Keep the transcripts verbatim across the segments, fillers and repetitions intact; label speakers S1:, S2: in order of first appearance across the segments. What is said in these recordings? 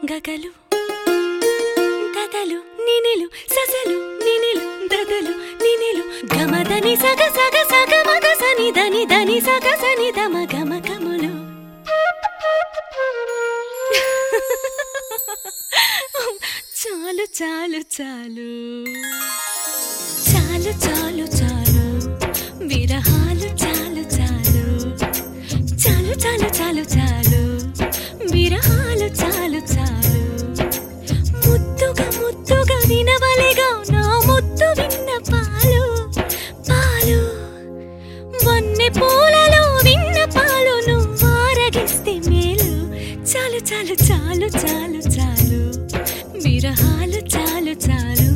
S1: గగలు దదలు నినిలు సజలు నినిలు దదలు నినిలు గమదని సగ సగ సగ మగ సని దని దని సగ సని దమ గమ గములు చాలు చాలు చాలు చాలు చాలు చాలు విరహాలు చాలు చాలు చాలు చాలు చాలు చాలు విరహాలు చాలు చాలు ముద్దుగా ముద్దుగా వినవలెగా నా ముద్దు విన్న పాలు పాలు వన్నె పూలలో విన్న పాలు నువ్వు ఆరగిస్తే మేలు చాలు చాలు చాలు చాలు చాలు విరహాలు చాలు చాలు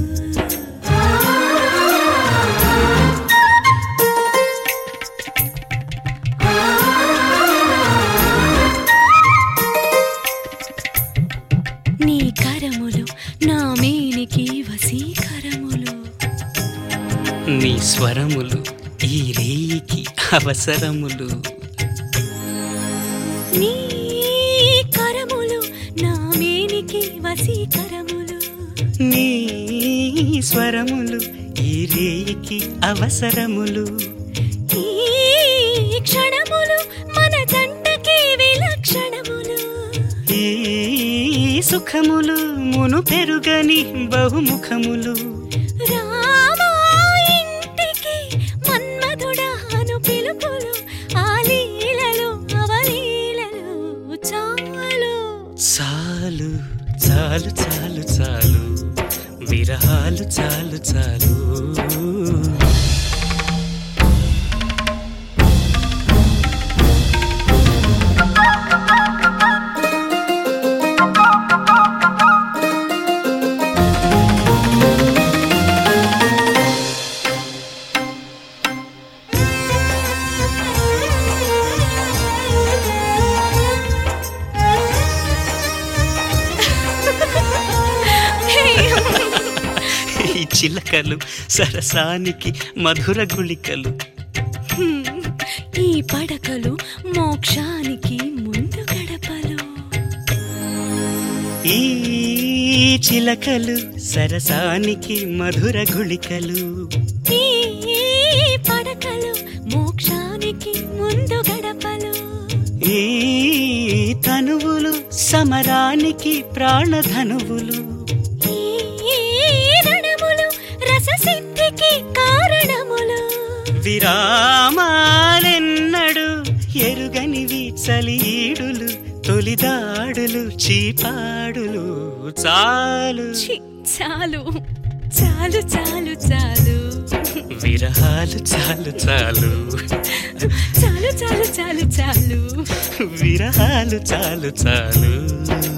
S1: నీ కరములు నా మేనికి వశీకరములు
S2: నీ స్వరములు ఈ రేయికి అవసరములు
S1: నీ కరములు నా మేనికి వశీకరములు
S2: నీ స్వరములు ఈ రేయికి అవసరములు
S1: ఈ క్షణములు మన జంటకి విలక్షణములు
S2: ఈ సుఖములు మును పెరుగని బహుముఖములు
S1: రామా ఇంటికి మన్మధుడాను పిలుపులు ఆ లీలలు అవలీలలు చాలు
S2: చాలు చాలు చాలు చాలు విరహాలు చాలు చాలు ఈ చిలకలు సరసానికి మధుర గుళికలు
S1: ఈ పడకలు మోక్షానికి ముందు గడపలు
S2: ఈ చిలకలు సరసానికి మధుర గుళికలు
S1: ఈ పడకలు మోక్షానికి ముందు గడపలు
S2: ఈ తనువులు సమరానికి ప్రాణధనువులు
S1: ఈ రణములు రససిద్ధికి కారణములు
S2: విరామాలెన్నడు ఎరుగనివి చలీడులు తొలిదాడులు చీపాడులు చాలు
S1: ఛీ, చాలు చాలు చాలు చాలు
S2: విరహాలు చాలు చాలు
S1: చాలు చాలు చాలు చాలు
S2: విరహాలు చాలు చాలు